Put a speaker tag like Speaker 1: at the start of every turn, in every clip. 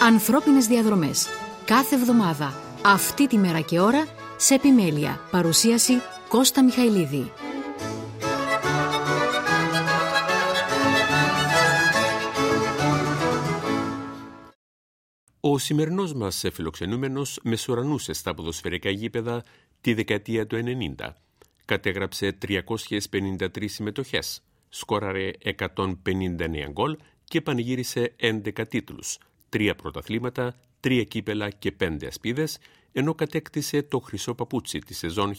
Speaker 1: Ανθρώπινες διαδρομές. Κάθε εβδομάδα, αυτή τη μέρα και ώρα, σε επιμέλεια. Παρουσίαση Κώστα Μιχαηλίδη.
Speaker 2: Ο σημερινός μας φιλοξενούμενος μεσουρανούσε στα ποδοσφαιρικά γήπεδα τη δεκαετία του 90. Κατέγραψε 353 συμμετοχές, σκόραρε 159 γκολ και πανηγύρισε 11 τίτλους, 3 πρωταθλήματα, 3 κύπελα και 5 ασπίδες, ενώ κατέκτησε το χρυσό παπούτσι τη σεζόν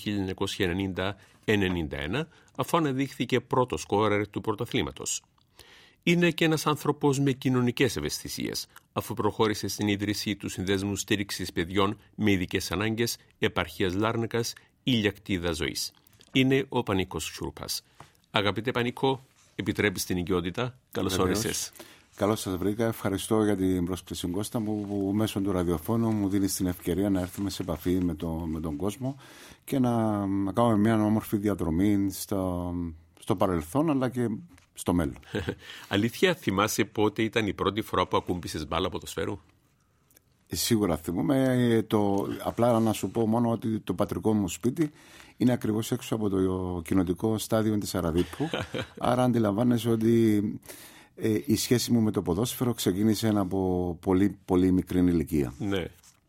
Speaker 2: 1990-91, αφού αναδείχθηκε πρώτο σκόρερ του πρωταθλήματος. Είναι και ένας άνθρωπος με κοινωνικές ευαισθησίες, αφού προχώρησε στην ίδρυση του Συνδέσμου Στήριξης Παιδιών με Ειδικές Ανάγκες Επαρχίας Λάρνακας Ηλιακτίδα Ζωής. Είναι ο Πανίκος Σούρπας. Αγαπητέ Πανίκο, επιτρέπεις την οικειότητα. Καλώς όρισες.
Speaker 3: Καλώς σας βρήκα. Ευχαριστώ για την πρόσκληση, Κώστα μου, που μέσω του ραδιοφώνου μου δίνει την ευκαιρία να έρθουμε σε επαφή με τον κόσμο και να κάνουμε μια όμορφη διαδρομή στο παρελθόν αλλά και στο μέλλον.
Speaker 2: Αλήθεια, θυμάσαι πότε ήταν η πρώτη φορά που ακούμπησες μπάλα ποδοσφαίρου?
Speaker 3: Σίγουρα θυμούμαι. Απλά να σου πω μόνο ότι το πατρικό μου σπίτι είναι ακριβώς έξω από το κοινοτικό στάδιο της Αραδίππου. Άρα αντιλαμβάνεσαι ότι η σχέση μου με το ποδόσφαιρο ξεκίνησε από πολύ, πολύ μικρή ηλικία.
Speaker 2: Ναι.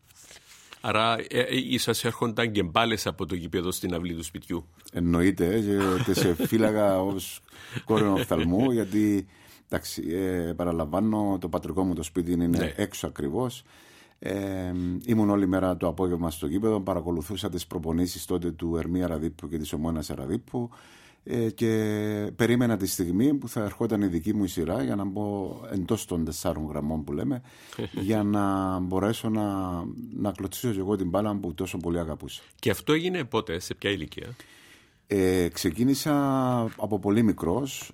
Speaker 2: Άρα ίσως έρχονταν και μπάλες από το γήπεδο στην αυλή του σπιτιού.
Speaker 3: Εννοείται, και σε φύλαγα ως κόρεο οφθαλμού, γιατί εντάξει, παραλαμβάνω, το πατρικό μου το σπίτι είναι έξω ακριβώς. Ήμουν όλη μέρα το απόγευμα στο γήπεδο, παρακολουθούσα τις προπονήσεις τότε του Ερμή Αραδίππου και της Ομόνιας Αραδίππου και περίμενα τη στιγμή που θα ερχόταν η δική μου η σειρά για να μπω εντός των 4 γραμμών που λέμε για να μπορέσω να κλωτσίσω και εγώ την μπάλα που τόσο πολύ αγαπούσα.
Speaker 2: Και αυτό έγινε πότε, σε ποια ηλικία?
Speaker 3: Ξεκίνησα από πολύ μικρός.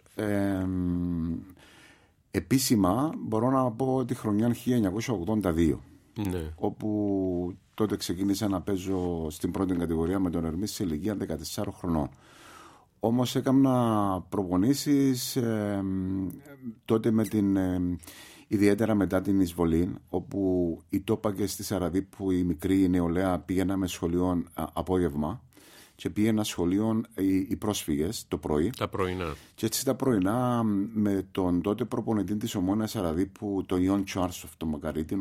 Speaker 3: Επίσημα μπορώ να πω τη χρονιά 1982, όπου τότε ξεκίνησα να παίζω στην πρώτη κατηγορία με τον Ερμή σε ηλικία 14 χρονών. Όμως έκανα προπονήσεις τότε ιδιαίτερα μετά την εισβολή, όπου οι τόπακες της Αραδίππου, η μικρή η νεολαία, πήγαινα σχολείο απόγευμα και πήγαινα σχολείο οι πρόσφυγες το πρωί.
Speaker 2: Τα πρωινά.
Speaker 3: Και έτσι τα πρωινά με τον τότε προπονητή της Ομόνιας Αραδίππου, τον Ιον Τσουάρσοφ, τον Μακαρίτη,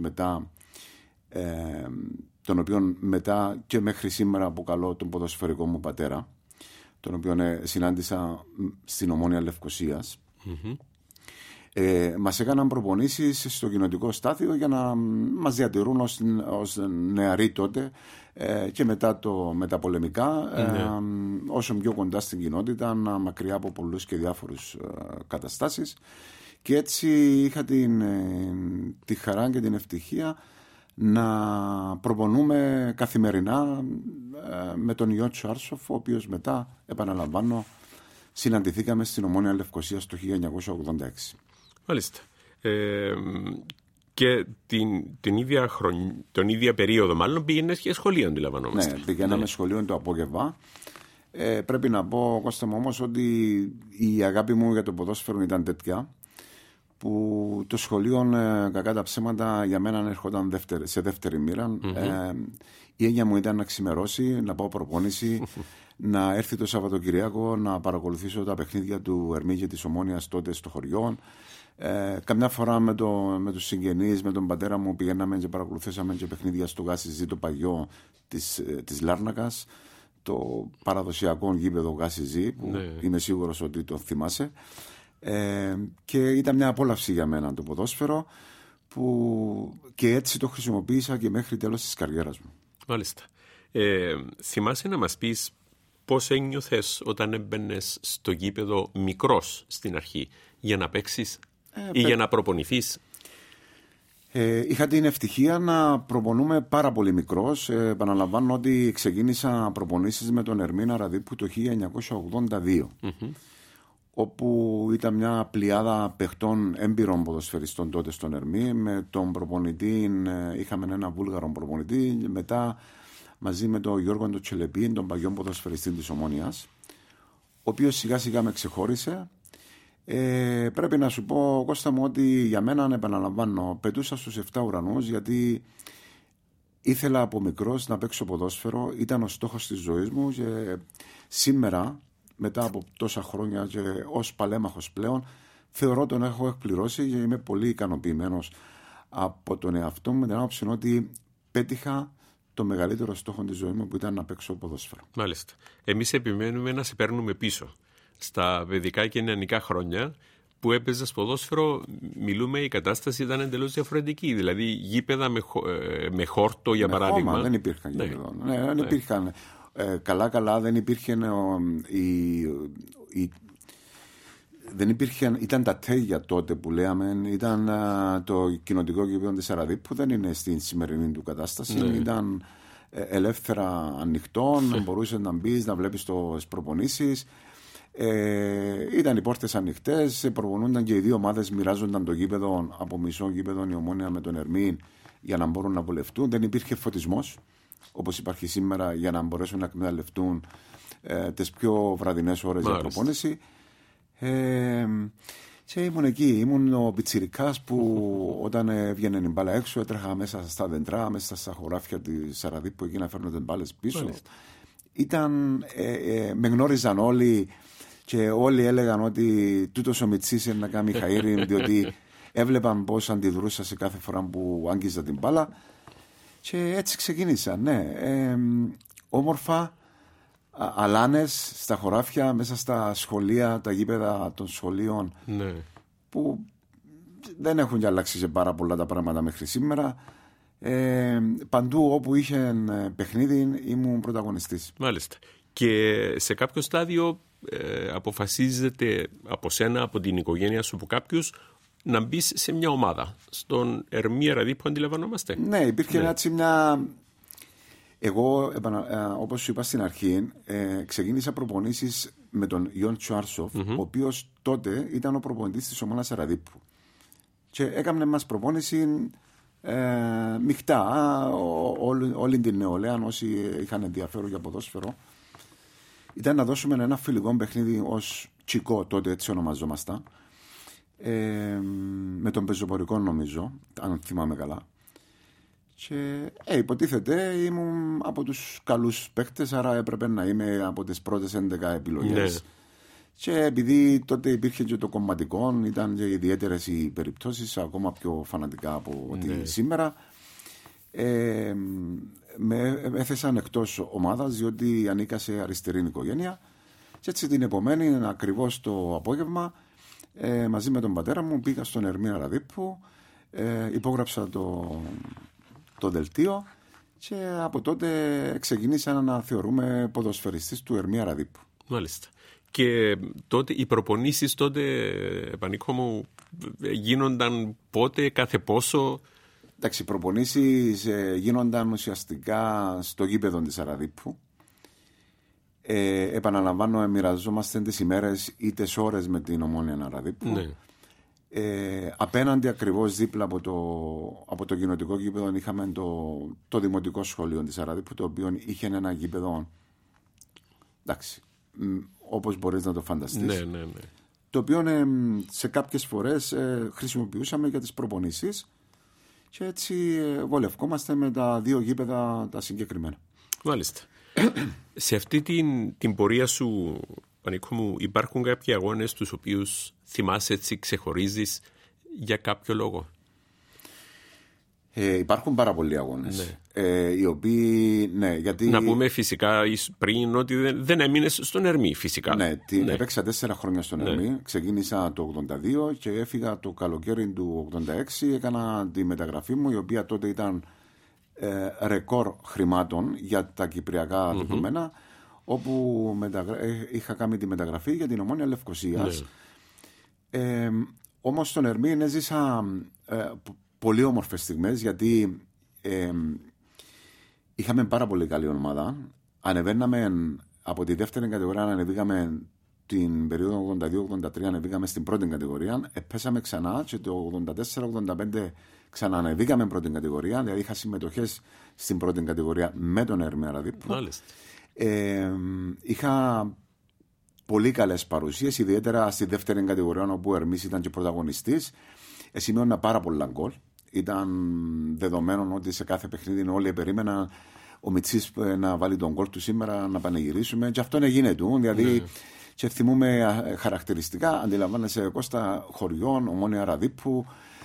Speaker 3: τον οποίον μετά και μέχρι σήμερα αποκαλώ τον ποδοσφαιρικό μου πατέρα, τον οποίο συνάντησα στην Ομόνια Λευκωσίας. Μας έκαναν προπονήσεις στο κοινοτικό στάδιο για να μας διατηρούν ως νεαροί τότε και μετά τα πολεμικά, όσο πιο κοντά στην κοινότητα, μακριά από πολλούς και διάφορους καταστάσεις. Και έτσι είχα τη χαρά και την ευτυχία να προπονούμε καθημερινά με τον Ιον Τσουάρσοφ, ο οποίος μετά, επαναλαμβάνω, συναντηθήκαμε στην Ομόνια Λευκωσίας το 1986.
Speaker 2: Μάλιστα. Και την ίδια περίοδο μάλλον πήγαινες και σχολείο, αντιλαμβανόμαστε.
Speaker 3: Ναι, πηγαίναμε σχολείο το απόγευμα. Πρέπει να πω, Κώστα μου, όμως, ότι η αγάπη μου για το ποδόσφαιρο ήταν τέτοια που το σχολείο, κακά τα ψέματα, για μένα έρχονταν σε δεύτερη μοίρα. Η έννοια μου ήταν να ξημερώσει, να πάω προπόνηση, να έρθει το Σαββατοκυριακό να παρακολουθήσω τα παιχνίδια του Ερμή και της Ομόνιας τότε στο χωριό. Καμιά φορά με τους συγγενείς, με τον πατέρα μου, πηγαίναμε και παρακολουθήσαμε και παιχνίδια στο Γάσι το παγιό της Λάρνακας, το παραδοσιακό γήπεδο Γάσι που είμαι σίγουρος ότι το θυμάσαι. Και ήταν μια απόλαυση για μένα το ποδόσφαιρο, που και έτσι το χρησιμοποίησα και μέχρι τέλος της καριέρας μου.
Speaker 2: Μάλιστα. Θυμάσαι να μας πεις πώς ένιωθες όταν έμπαινες στο γήπεδο μικρός στην αρχή, για να παίξεις ή για να προπονηθείς?
Speaker 3: Είχα την ευτυχία να προπονούμε πάρα πολύ μικρός. Επαναλαμβάνω ότι ξεκίνησα προπονήσεις με τον Ερμή Αραδίππου το 1982. Όπου ήταν μια πλειάδα παιχτών έμπειρων ποδοσφαιριστών τότε στον Ερμή. Με τον προπονητή είχαμε ένα Βούλγαρο προπονητή, μετά μαζί με τον Γιώργο τον Τσελεπή, τον παγιό ποδοσφαιριστή της Ομόνιας, ο οποίος σιγά σιγά με ξεχώρισε Πρέπει να σου πω, Κώστα μου, ότι για μένα, επαναλαμβάνω, πετούσα στους 7 ουρανούς, γιατί ήθελα από μικρός να παίξω ποδόσφαιρο, ήταν ο στόχος της ζωής μου, και σήμερα, μετά από τόσα χρόνια και ως παλέμαχος πλέον, θεωρώ τον έχω εκπληρώσει και είμαι πολύ ικανοποιημένος από τον εαυτό μου, με την άποψη ότι πέτυχα το μεγαλύτερο στόχο της ζωής μου, που ήταν να παίξω ποδόσφαιρο.
Speaker 2: Μάλιστα. Εμείς επιμένουμε να σε παίρνουμε πίσω. Στα παιδικά και νεανικά χρόνια που έπαιζες ποδόσφαιρο, μιλούμε, η κατάσταση ήταν εντελώς διαφορετική. Δηλαδή γήπεδα με χόρτο, για παράδειγμα.
Speaker 3: Δεν υπήρχαν γήπεδα. Δεν υπήρχαν. Καλά, δεν υπήρχε δεν υπήρχαν, ήταν τα τέγια τότε που λέμε, ήταν το κοινοτικό γήπεδο της Αραδίππου, δεν είναι στην σημερινή του κατάσταση. Ήταν ελεύθερα ανοιχτών, μπορούσε να μπει, να βλέπεις τις προπονήσεις. Ήταν οι πόρτες ανοιχτές, προπονούνταν και οι δύο ομάδες, μοιράζονταν το γήπεδο, από μισό γήπεδο η Ομόνοια με τον Ερμήν, για να μπορούν να βολευτούν. Δεν υπήρχε φωτισμός όπως υπάρχει σήμερα, για να μπορέσουν να εκμεταλλευτούν τις πιο βραδινές ώρες για προπόνηση. Και ήμουν εκεί, ήμουν ο πιτσιρικάς που όταν έβγαινε η μπάλα έξω, έτρεχα μέσα στα δεντρά, μέσα στα χωράφια της Αραδίππου, εκεί να φέρνω τις μπάλες πίσω. Με γνώριζαν όλοι και όλοι έλεγαν ότι τούτος ο Μιτσής είναι να κάνει χαΐρι, διότι έβλεπαν πώς αντιδρούσα σε κάθε φορά που άγγιζα την μπάλα, και έτσι ξεκίνησα. Όμορφα, αλάνες στα χωράφια, μέσα στα σχολεία, τα γήπεδα των σχολείων, που δεν έχουν και αλλάξει σε πάρα πολλά τα πράγματα μέχρι σήμερα. Παντού όπου είχε παιχνίδι ήμουν πρωταγωνιστής.
Speaker 2: Μάλιστα. Και σε κάποιο στάδιο αποφασίζεται από σένα, από την οικογένεια σου, από κάποιους, να μπει σε μια ομάδα. Στον Ερμή Αραδίππου αντιλαμβανόμαστε.
Speaker 3: Ναι, υπήρχε έτσι μια... Εγώ, όπως σου είπα στην αρχή, ξεκίνησα προπονήσεις με τον Ιον Τσουάρσοφ, ο οποίος τότε ήταν ο προπονητής της ομάδας Αραδίππου. Και έκαμε μας προπόνηση μειχτά, όλη την νεολαία, όσοι είχαν ενδιαφέρον για ποδόσφαιρο. Ήταν να δώσουμε ένα φιλικό παιχνίδι ως Τσικό, τότε έτσι ονομαζόμασταν, με τον πεζοπορικό, νομίζω, αν θυμάμαι καλά. Και υποτίθεται ήμουν από τους καλούς παίκτες, άρα έπρεπε να είμαι από τις πρώτες 11 επιλογές. Και επειδή τότε υπήρχε και το κομματικό, ήταν και ιδιαίτερες οι περιπτώσεις, ακόμα πιο φανατικά από ότι σήμερα, με έθεσαν εκτός ομάδας, διότι ανήκα σε αριστερή οικογένεια. Και έτσι την επομένη, ακριβώς το απόγευμα, μαζί με τον πατέρα μου πήγα στον Ερμή Αραδίππου, υπόγραψα το δελτίο, και από τότε ξεκινήσα να θεωρούμε ποδοσφαιριστής του Ερμή Αραδίππου.
Speaker 2: Μάλιστα. Και τότε οι προπονήσεις Πανίκο μου, γίνονταν πότε, κάθε πόσο?
Speaker 3: Εντάξει, οι προπονήσεις γίνονταν ουσιαστικά στο γήπεδο της Αραδίππου. Επαναλαμβάνω, μοιραζόμαστε τις ημέρες ή τις ώρες με την Ομόνοια Αραδίππου.
Speaker 2: Ναι.
Speaker 3: Απέναντι, ακριβώς δίπλα από το κοινοτικό γήπεδο, είχαμε το δημοτικό σχολείο της Αραδίππου, το οποίο είχε ένα γήπεδο, εντάξει, όπως μπορείς να το φανταστείς.
Speaker 2: Ναι.
Speaker 3: Το οποίο σε κάποιες φορές χρησιμοποιούσαμε για τις προπονήσεις, και έτσι βολευκόμαστε με τα δύο γήπεδα τα συγκεκριμένα.
Speaker 2: Μάλιστα. Σε αυτή την πορεία σου, Πανίκο μου, υπάρχουν κάποιοι αγώνες τους οποίους θυμάσαι, έτσι ξεχωρίζεις για κάποιο λόγο?
Speaker 3: Υπάρχουν πάρα πολλοί αγώνες. Οι οποίοι, γιατί...
Speaker 2: Να πούμε φυσικά πριν ότι δεν έμεινες στον Ερμή, φυσικά.
Speaker 3: Ναι, έπαιξα 4 χρόνια στον Ερμή. Ξεκίνησα το 82 και έφυγα το καλοκαίρι του 86. Έκανα τη μεταγραφή μου, η οποία τότε ήταν ρεκόρ χρημάτων για τα κυπριακά δεδομένα, όπου είχα κάνει τη μεταγραφή για την Ομόνοια Λευκωσίας. Όμως στον Ερμή έζησα πολύ όμορφες στιγμές, γιατί είχαμε πάρα πολύ καλή ομάδα. Ανεβαίναμε από τη δεύτερη κατηγορία, ανεβήκαμε την περίοδο 82-83, ανεβήκαμε στην πρώτη κατηγορία. Πέσαμε ξανά και το 84-85 ξανανεβήκαμε πρώτη κατηγορία. Δηλαδή είχα συμμετοχές στην πρώτη κατηγορία με τον Ερμή Αραδίππου.
Speaker 2: Μάλιστα.
Speaker 3: Είχα πολύ καλές παρουσίες, ιδιαίτερα στη δεύτερη κατηγορία όπου ο Ερμής ήταν και πρωταγωνιστής. Σημείωνα πάρα πολλά γκολ. Ήταν δεδομένο ότι σε κάθε παιχνίδι όλοι περίμεναν ο Μιτσής να βάλει τον γκολ του σήμερα, να πανηγυρίσουμε. Και αυτό είναι γίνεται. Δηλαδή, και θυμούμε χαρακτηριστικά, αντιλαμβάνεσαι Κώστα, χωριών, Ομόνια Ραδίππου,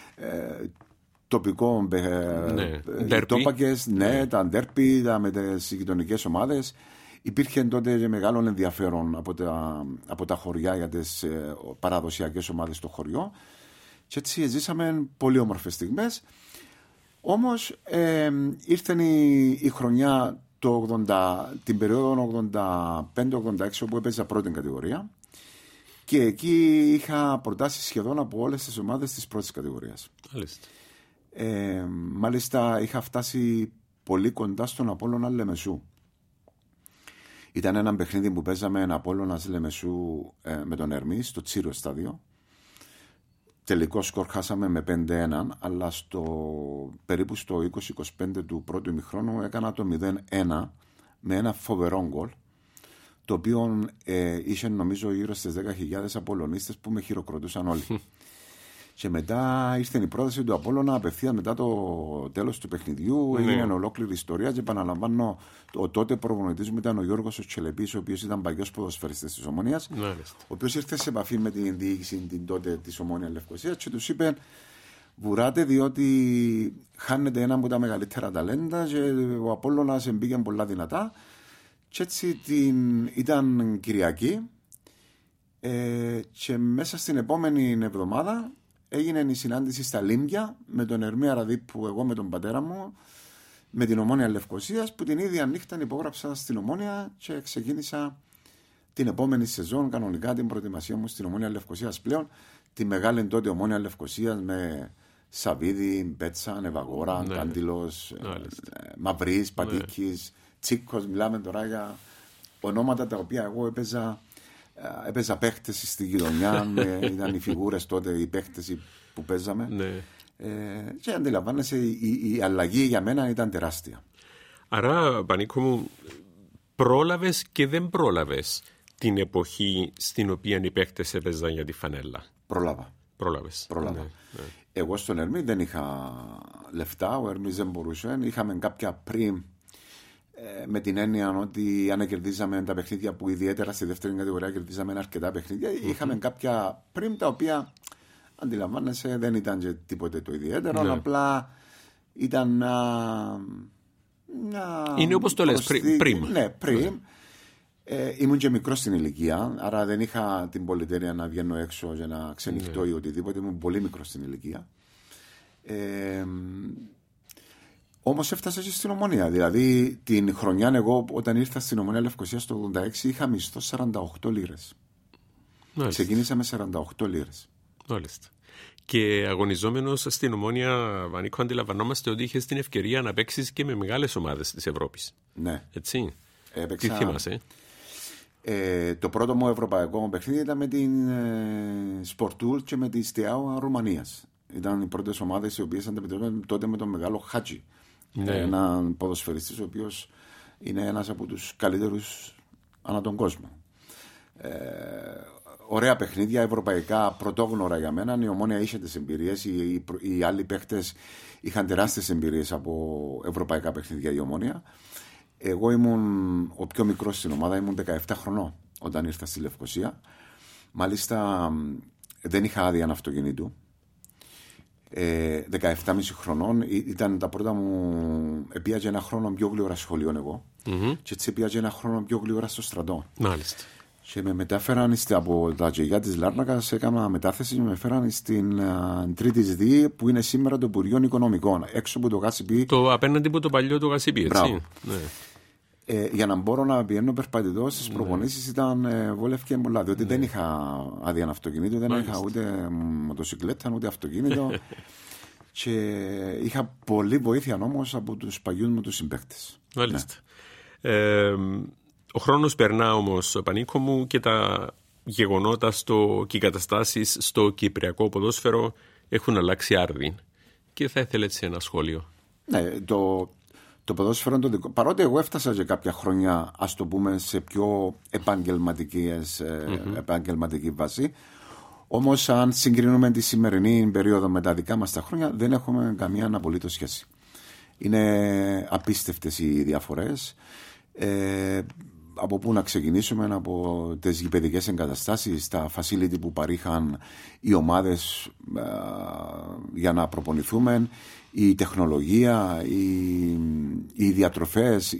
Speaker 3: τοπικό τόπακες, τα ντέρπι, με τις γειτονικές ομάδες. Υπήρχε τότε και μεγάλο ενδιαφέρον από τα χωριά για τις παραδοσιακές ομάδες στο χωριό. Και έτσι ζήσαμε πολύ όμορφες στιγμές. Όμως ήρθε η χρονιά την περίοδο 85-86 όπου έπαιζα πρώτη κατηγορία και εκεί είχα προτάσεις σχεδόν από όλες τις ομάδες της πρώτης κατηγορίας. Μάλιστα είχα φτάσει πολύ κοντά στον Απόλλωνα Λεμεσού. Ήταν ένα παιχνίδι που παίζαμε ένα Απόλλωνας Λεμεσού με τον Ερμή στο Τσίρο στάδιο. Τελικό σκορ χάσαμε με 5-1, αλλά περίπου στο 20-25 του πρώτου ημιχρόνου έκανα το 0-1 με ένα φοβερό γκολ, το οποίο είχε νομίζω γύρω στις 10.000 Απολλωνίστες που με χειροκροτούσαν όλοι. Και μετά ήρθε η πρόταση του Απόλλωνα απευθείας μετά το τέλος του παιχνιδιού. Έγινε ολόκληρη ιστορία και επαναλαμβάνω, ο τότε προπονητής μου ήταν ο Γιώργος Τσελεπής, ο οποίος ήταν παλιός ποδοσφαιριστής της Ομονίας, ο οποίος ήρθε σε επαφή με την διοίκηση την τότε της Ομόνιας Λευκωσίας και τους είπε: βουράτε, διότι χάνετε ένα από τα μεγαλύτερα ταλέντα και ο Απόλλωνας μπήκε πολλά δυνατά. Και έτσι ήταν Κυριακή και μέσα στην επόμενη εβδομάδα έγινε η συνάντηση στα Λίμπια με τον Ερμή Αραδίππου, εγώ με τον πατέρα μου, με την Ομόνια Λευκωσίας, που την ίδια νύχτα υπόγραψα στην Ομόνια και ξεκίνησα την επόμενη σεζόν κανονικά την προετοιμασία μου στην Ομόνια Λευκωσίας πλέον. Τη μεγάλη τότε Ομόνια Λευκωσίας με Σαββίδη, Μπέτσα, Νεβαγόρα, Κάντιλος, Μαυρής, Πατήκης, Τσίκος. Μιλάμε τώρα για ονόματα τα οποία εγώ έπαιζα παίχτες στη γειτονιά. Ήταν οι φιγούρες τότε, οι παίχτες που παίζαμε. Και αντιλαμβάνεσαι, η αλλαγή για μένα ήταν τεράστια.
Speaker 2: Άρα, Πανίκο μου, πρόλαβες και δεν πρόλαβες την εποχή στην οποία οι παίχτες έπαιζαν για τη φανέλα? Πρόλαβες.
Speaker 3: Ναι. Εγώ στον Ερμή δεν είχα λεφτά, ο Ερμής δεν μπορούσε. Είχαμε κάποια πριν, με την έννοια ότι αν κερδίζαμε τα παιχνίδια που ιδιαίτερα στη δεύτερη κατηγορία κερδίζαμε αρκετά παιχνίδια, είχαμε κάποια πριν τα οποία αντιλαμβάνεσαι δεν ήταν και τίποτε το ιδιαίτερο, απλά ήταν
Speaker 2: είναι όπως το λες, πριν.
Speaker 3: Ναι, πριν. Ήμουν και μικρός στην ηλικία, άρα δεν είχα την πολυτέλεια να βγαίνω έξω για να ξενυχτώ ή οτιδήποτε. Ήμουν πολύ μικρός στην ηλικία. Όμως έφτασα και στην Ομονία. Δηλαδή την χρονιά εγώ όταν ήρθα στην Ομονία Λευκωσίας το 86 είχα μισθό 48 λίρες. Ξεκίνησα με 48 λίρες.
Speaker 2: Μάλιστα. Και αγωνιζόμενος στην Ομόνια, Βανίκο, αντιλαμβανόμαστε ότι είχες την ευκαιρία να παίξεις και με μεγάλες ομάδες της Ευρώπης.
Speaker 3: Ναι.
Speaker 2: Έτσι.
Speaker 3: Έπαιξα...
Speaker 2: Τι θυμάσαι?
Speaker 3: Το πρώτο μου ευρωπαϊκό παιχνίδι ήταν με την Σπορτούλ και με τη Στιάου Ρουμανίας. Ήταν οι πρώτες ομάδες οι οποίες αντιμετωπίζονταν τότε με τον μεγάλο Χάτζη. Έναν ποδοσφαιριστής ο οποίος είναι ένας από τους καλύτερους ανά τον κόσμο. Ωραία παιχνίδια, ευρωπαϊκά πρωτόγνωρα για μένα. Η Ομόνια είχε τις εμπειρίες, οι άλλοι παίχτες είχαν τεράστιες εμπειρίες από ευρωπαϊκά παιχνίδια η Ομόνια. Εγώ ήμουν ο πιο μικρός στην ομάδα, ήμουν 17 χρονών όταν ήρθα στη Λευκωσία. Μάλιστα δεν είχα άδεια αυτοκινήτου. 17,5 χρονών ήταν τα πρώτα μου. Επίαζε ένα χρόνο πιο γλυόρα σχολείο εγώ. Και έτσι επίαζε ένα χρόνο πιο γλυόρα στο στρατό.
Speaker 2: Μάλιστα.
Speaker 3: Και με μεταφέραν από τα Τζεγιά της Λάρνακας, έκανα μετάθεση και με φέραν στην Τρίτη Δι, που είναι σήμερα το Υπουργείο Οικονομικών, έξω από το ΓΑΣΥΠΗ.
Speaker 2: Το απέναντι από το παλιό το ΓΑΣΥΠΗ, έτσι. Ναι.
Speaker 3: Για να μπορώ να πηγαίνω περπατητό στις προπονήσεις ήταν βολεύκε πολλά, διότι δεν είχα άδεια αυτοκινήτου, δεν είχα ούτε μοτοσυκλέτα ούτε αυτοκίνητο. Και είχα πολλή βοήθεια όμως από τους παλιούς μου τους συμπαίκτες.
Speaker 2: Μάλιστα. Ο χρόνος περνά όμως, Πανίκο μου, και τα γεγονότα και οι καταστάσεις στο κυπριακό ποδόσφαιρο έχουν αλλάξει άρδιν. Και θα ήθελε έτσι ένα σχόλιο.
Speaker 3: Ναι, Το ποδόσφαιρο το δικό. Παρότι εγώ έφτασα για κάποια χρόνια, ας το πούμε, σε πιο επαγγελματική βάση. Όμως, αν συγκρίνουμε τη σημερινή περίοδο με τα δικά μας τα χρόνια, δεν έχουμε καμία απολύτως σχέση. Είναι απίστευτες οι διαφορές. Από πού να ξεκινήσουμε? Από τις γηπεδικές εγκαταστάσεις, τα facility που παρήχαν οι ομάδες για να προπονηθούμε, η τεχνολογία, οι διατροφές,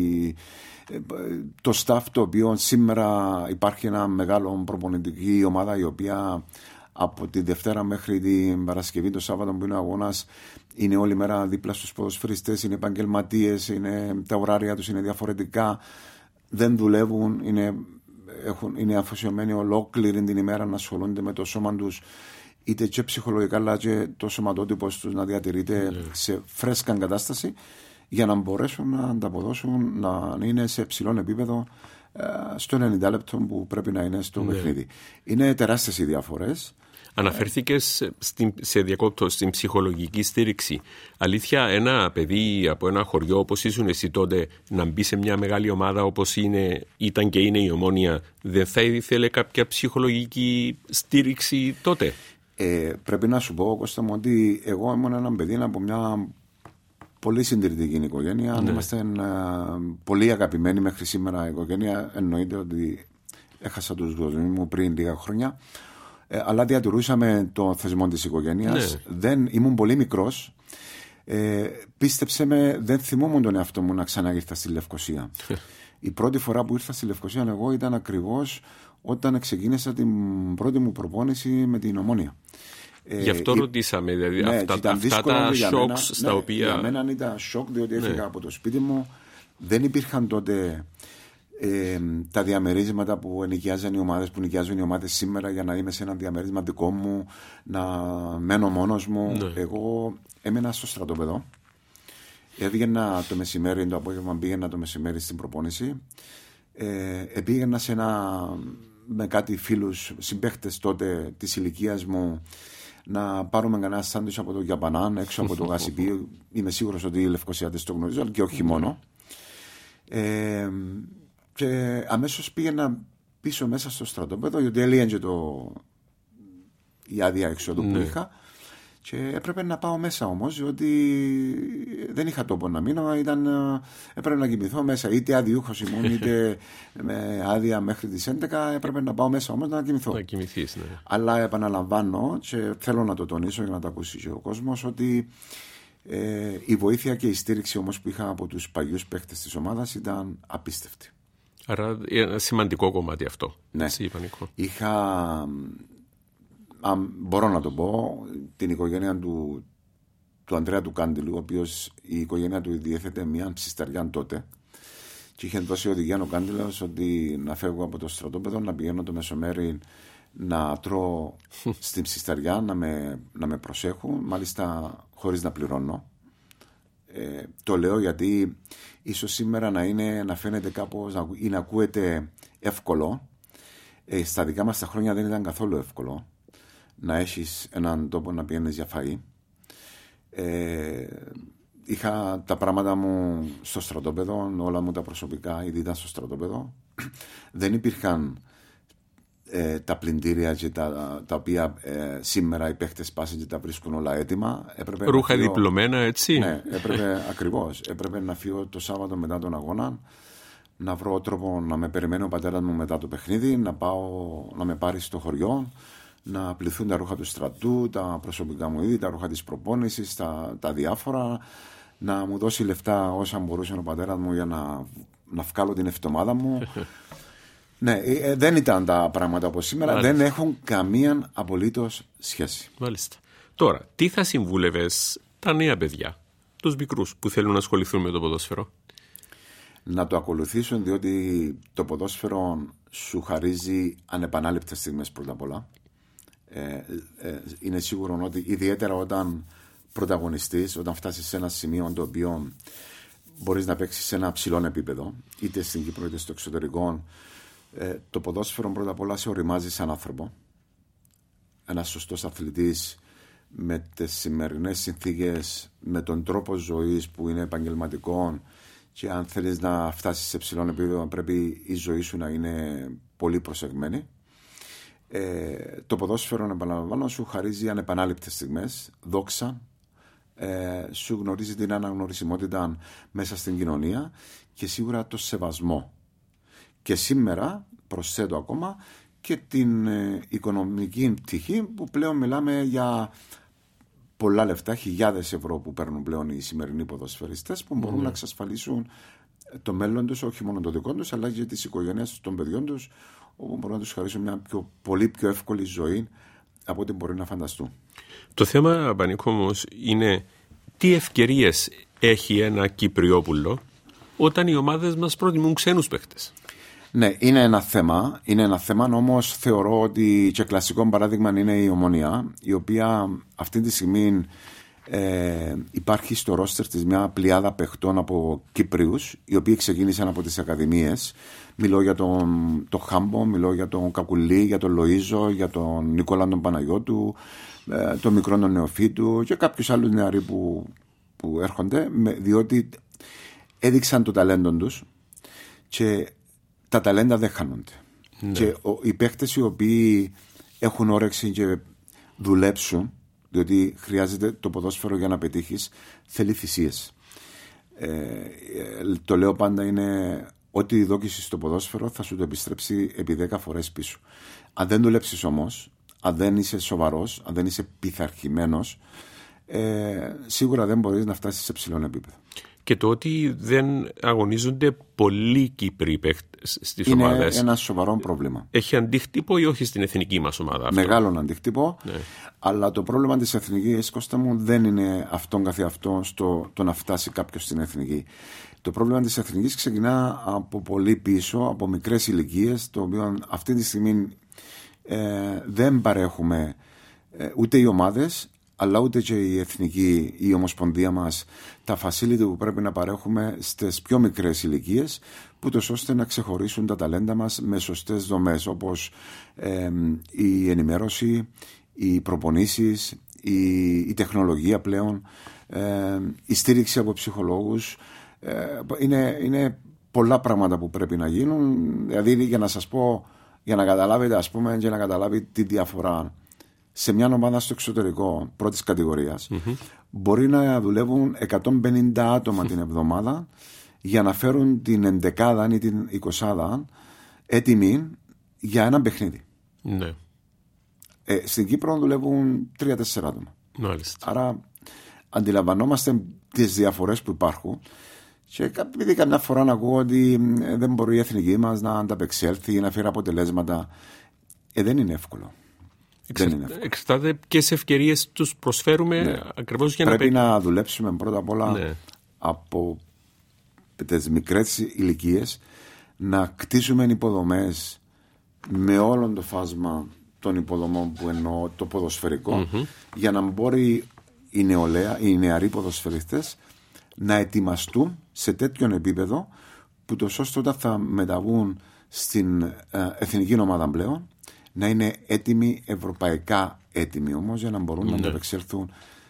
Speaker 3: το staff το οποίο σήμερα υπάρχει ένα μεγάλο προπονητική ομάδα η οποία από τη Δευτέρα μέχρι την Παρασκευή, το Σάββατο που είναι ο αγώνας, είναι όλη μέρα δίπλα στους ποδοσφαιριστές, είναι επαγγελματίες, τα ωράρια τους είναι διαφορετικά, δεν δουλεύουν, είναι αφοσιωμένοι ολόκληρη την ημέρα να ασχολούνται με το σώμα τους, είτε και ψυχολογικά αλλά και το σωματότυπος τους να διατηρείται σε φρέσκα κατάσταση, για να μπορέσουν να ανταποδώσουν, να είναι σε ψηλό επίπεδο στο 90 λεπτό που πρέπει να είναι στο παιχνίδι. Είναι τεράστιες οι διαφορές.
Speaker 2: Αναφέρθηκες στην ψυχολογική στήριξη. Αλήθεια, ένα παιδί από ένα χωριό όπως ήσουν εσύ τότε να μπει σε μια μεγάλη ομάδα όπως ήταν και είναι η Ομόνοια, δεν θα ήθελε κάποια ψυχολογική στήριξη τότε?
Speaker 3: Πρέπει να σου πω, Κώστα μου, ότι εγώ ήμουν ένα παιδί από μια πολύ συντηρητική οικογένεια. Είμαστε πολύ αγαπημένοι μέχρι σήμερα η οικογένεια. Εννοείται ότι έχασα τους γονείς μου πριν λίγα χρόνια. Αλλά διατηρούσαμε το θεσμό της οικογένειας. Ήμουν πολύ μικρός. Πίστεψε με, δεν θυμόμουν τον εαυτό μου να ξαναήρθα στη Λευκοσία. Η πρώτη φορά που ήρθα στη Λευκοσία εγώ ήταν ακριβώς όταν ξεκίνησα την πρώτη μου προπόνηση με την Ομόνοια.
Speaker 2: Γι' αυτό ρωτήσαμε, δηλαδή αυτά τα σοκ στα οποία...
Speaker 3: Για μένα ήταν σοκ, διότι έφυγα από το σπίτι μου. Δεν υπήρχαν τότε τα διαμερίσματα που ενοικιάζαν οι ομάδες, που νοικιάζουν οι ομάδες σήμερα, για να είμαι σε ένα διαμέρισμα δικό μου, να μένω μόνος μου. Εγώ έμενα στο στρατόπεδο. Πήγαινα το μεσημέρι, το απόγευμα πήγαινα το μεσημέρι στην προπόνηση. Πήγαινα με κάτι φίλους, συμπαίχτες τότε της ηλικίας μου, να πάρουμε κανένα σάντουιτς από το Γιαπανάν έξω από το Γασιπί. Είμαι σίγουρος ότι οι Λευκοσιάτες το γνωρίζουν, αλλά και όχι μόνο. Και αμέσως πήγαινα πίσω μέσα στο στρατόπεδο, γιατί έλυε η άδεια εξόδου που είχα. Και έπρεπε να πάω μέσα όμως, διότι δεν είχα τόπο να μείνω. Έπρεπε να κοιμηθώ μέσα, είτε αδειούχος ήμουν, είτε με άδεια μέχρι τις 11. Έπρεπε να πάω μέσα όμως να κοιμηθώ.
Speaker 2: Να κοιμηθείς, ναι.
Speaker 3: Αλλά επαναλαμβάνω και θέλω να το τονίσω για να το ακούσει και ο κόσμος, ότι η βοήθεια και η στήριξη όμως που είχα από τους παλιούς παίχτες της ομάδας ήταν απίστευτη.
Speaker 2: Άρα ένα σημαντικό κομμάτι αυτό.
Speaker 3: Ναι. Μπορώ να το πω, την οικογένεια του Ανδρέα του Κάντιλου, ο οποίος η οικογένεια του διέθετε μια ψισταριά τότε, και είχε δώσει οδηγία ο Κάντιλος ότι να φεύγω από το στρατόπεδο, να πηγαίνω το μεσομέρι να τρώω στην ψισταριά, να με προσέχουν, μάλιστα χωρίς να πληρώνω. Το λέω γιατί ίσως σήμερα να φαίνεται κάπως ή να ακούεται εύκολο. Στα δικά μας τα χρόνια δεν ήταν καθόλου εύκολο να έχεις έναν τόπο να πηγαίνεις για φαΐ. Είχα τα πράγματα μου στο στρατόπεδο, όλα μου τα προσωπικά ήδη ήταν στο στρατόπεδο. Δεν υπήρχαν τα πλυντήρια και τα οποία σήμερα οι παίχτες πάσουν και τα βρίσκουν όλα έτοιμα.
Speaker 2: Ρούχα διπλωμένα, έτσι.
Speaker 3: Ναι, ακριβώς. Έπρεπε να φύγω το Σάββατο μετά τον αγώνα, να βρω τρόπο να με περιμένει ο πατέρας μου μετά το παιχνίδι, να με πάρει στο χωριό, να πληθούν τα ρούχα του στρατού, τα προσωπικά μου είδη, τα ρούχα της προπόνησης, τα διάφορα, να μου δώσει λεφτά όσα μπορούσε ο πατέρας μου για να βγάλω την εβδομάδα μου. Ναι, δεν ήταν τα πράγματα όπως σήμερα. Μάλιστα. Δεν έχουν καμία απολύτως σχέση.
Speaker 2: Μάλιστα. Τώρα, τι θα συμβούλευες τα νέα παιδιά, τους μικρούς που θέλουν να ασχοληθούν με το ποδόσφαιρο?
Speaker 3: Να το ακολουθήσουν, διότι το ποδόσφαιρο σου χαρίζει ανεπανάληπτες στιγμές πρώτα απ' όλα. Είναι σίγουρο ότι ιδιαίτερα όταν πρωταγωνιστείς, όταν φτάσεις σε ένα σημείο το οποίο μπορείς να παίξεις σε ένα ψηλό επίπεδο, είτε στην Κύπρο είτε στο εξωτερικό, το ποδόσφαιρο πρώτα απ' όλα σε οριμάζει σαν άνθρωπο. Ένας σωστός αθλητής με τις σημερινές συνθήκες, με τον τρόπο ζωής που είναι επαγγελματικό, και αν θέλεις να φτάσεις σε ψηλό επίπεδο πρέπει η ζωή σου να είναι πολύ προσεγμένη. Το ποδόσφαιρο, επαναλαμβάνω, σου χαρίζει ανεπανάληπτες στιγμές, δόξα, σου γνωρίζει την αναγνωρισιμότητα μέσα στην κοινωνία και σίγουρα το σεβασμό. Και σήμερα προσθέτω ακόμα και την οικονομική πτυχή, που πλέον μιλάμε για πολλά λεφτά, χιλιάδες ευρώ που παίρνουν πλέον οι σημερινοί ποδοσφαιριστές, που μπορούν να εξασφαλίσουν το μέλλον τους, όχι μόνο το δικό τους, αλλά και τις οικογένειες τους, των παιδιών τους, όπου μπορούν να τους χαρίσουν μια πολύ πιο εύκολη ζωή από ό,τι μπορεί να φανταστούν.
Speaker 2: Το θέμα, Πανίκο, όμως, είναι τι ευκαιρίες έχει ένα Κυπριόπουλο όταν οι ομάδες μας προτιμούν ξένους παίχτες.
Speaker 3: Ναι, είναι ένα θέμα, όμως θεωρώ ότι και κλασικό παράδειγμα είναι η Ομόνοια, η οποία αυτή τη στιγμή υπάρχει στο ρόστερ της μια πλειάδα παιχτών από Κύπριους, οι οποίοι ξεκίνησαν από τις ακαδημίες. Μιλώ για τον Χάμπο, μιλώ για τον Κακουλή, για τον Λοΐζο, για τον Νικόλα τον Παναγιώτου, τον μικρό τον Νεοφύτου και κάποιους άλλους νεαροί που έρχονται, διότι έδειξαν το ταλέντο τους και τα ταλέντα δεν χάνονται. Ναι. Και οι παίκτες οι οποίοι έχουν όρεξη και δουλέψουν, διότι χρειάζεται το ποδόσφαιρο για να πετύχεις, θέλει θυσίες. Το λέω πάντα, είναι ό,τι δόκισεις στο ποδόσφαιρο θα σου το επιστρέψει επί 10 φορές πίσω. Αν δεν δουλέψεις όμως, αν δεν είσαι σοβαρός, αν δεν είσαι πειθαρχημένος, σίγουρα δεν μπορείς να φτάσεις σε ψηλό επίπεδο.
Speaker 2: Και το ότι δεν αγωνίζονται πολλοί Κύπροι παίχτες στις ομάδες.
Speaker 3: Είναι ένα σοβαρό πρόβλημα.
Speaker 2: Έχει αντίκτυπο ή όχι στην εθνική μας ομάδα αυτό?
Speaker 3: Μεγάλο αντίκτυπο. Ναι. Αλλά το πρόβλημα της εθνικής, Κώστα μου, δεν είναι αυτόν καθεαυτό στο το να φτάσει κάποιος στην εθνική. Το πρόβλημα της εθνικής ξεκινά από πολύ πίσω, από μικρές ηλικίες, το οποίο αυτή τη στιγμή δεν παρέχουμε ούτε οι ομάδες, αλλά ούτε και η εθνική, η ομοσπονδία μας, τα facility που πρέπει να παρέχουμε στις πιο μικρές ηλικίες, ούτως ώστε να ξεχωρίσουν τα ταλέντα μας με σωστές δομές, όπως η ενημέρωση, οι προπονήσεις, η τεχνολογία πλέον, η στήριξη από ψυχολόγους. Είναι πολλά πράγματα που πρέπει να γίνουν. Δηλαδή, για να σας πω, για να καταλάβετε, ας πούμε, και να καταλάβει τη διαφορά, σε μια ομάδα στο εξωτερικό πρώτης κατηγορίας μπορεί να δουλεύουν 150 άτομα την εβδομάδα για να φέρουν την 11η ή την 20η έτοιμη για ένα παιχνίδι.
Speaker 2: Ναι.
Speaker 3: Στην Κύπρο δουλεύουν 3-4 άτομα.
Speaker 2: Μάλιστα.
Speaker 3: Άρα αντιλαμβανόμαστε τις διαφορές που υπάρχουν, και επειδή καμιά φορά να ακούω ότι δεν μπορεί η εθνική μας να ανταπεξέλθει ή να φέρει αποτελέσματα, δεν είναι εύκολο.
Speaker 2: Εξαρτάται ποιες ευκαιρίες τους προσφέρουμε. Ναι. Ακριβώς για
Speaker 3: πρέπει να δουλέψουμε πρώτα απ' όλα, ναι, από τις μικρές ηλικίες, να κτίσουμε υποδομές με όλο το φάσμα των υποδομών που εννοώ, το ποδοσφαιρικό, για να μπορεί οι νεαροί ποδοσφαιριστές να ετοιμαστούν σε τέτοιον επίπεδο που το σωστό όταν θα μεταβούν στην εθνική ομάδα πλέον να είναι έτοιμοι, ευρωπαϊκά έτοιμοι όμως, για να μπορούν να ανταπεξέλθουν